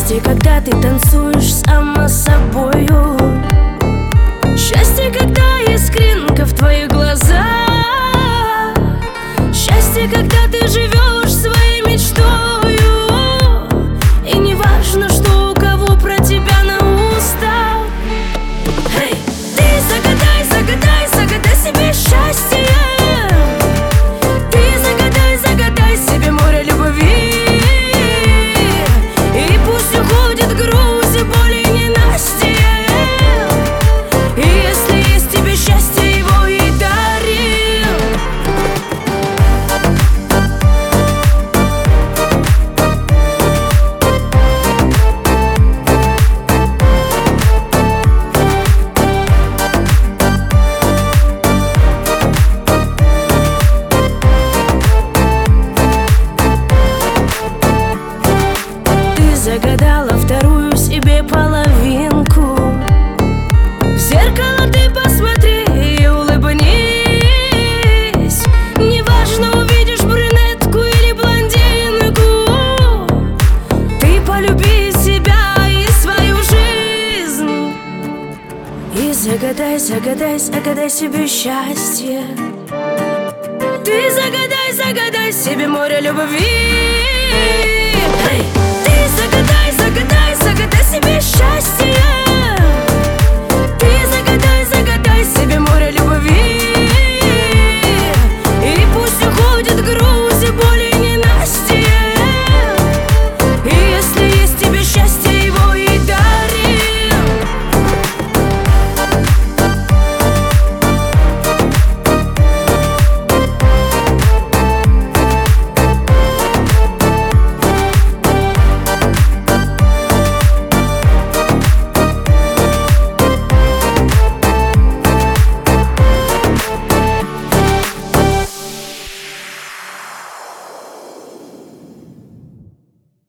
Счастье, когда ты танцуешь сама с собою. Счастье, когда искринка в твоих глазах. Счастье, когда ты живешь своей мечтою. И не важно, что у кого про тебя на устах. Hey! Ты загадай, загадай, загадай себе счастье. Ты загадай, загадай себе море любви. И пусть уходит грусть и боли и ненастье. И если есть тебе счастье, его и дари. Ты загадала вторую себе половинку. В зеркало ты посмотри и улыбнись. Неважно, увидишь брюнетку или блондинку. Ты полюби себя и свою жизнь. И загадай, загадай, загадай себе счастье. Ты загадай, загадай себе море любви. Hey! Ты загадай, загадай, загадай себе счастье.